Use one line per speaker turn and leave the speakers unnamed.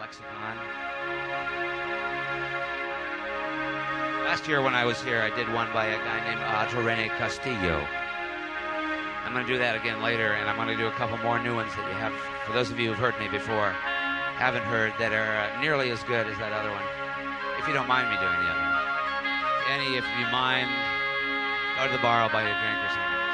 Lexicon. Last year when I was here, I did one by a guy named Adro Rene Castillo. I'm going to do that again later, and I'm going to do a couple more new ones that you have, for those of you who've heard me before, haven't heard, that are nearly as good as that other one, if you don't mind me doing the other one. Annie, if you mind, go to the bar, I'll buy you a drink or something.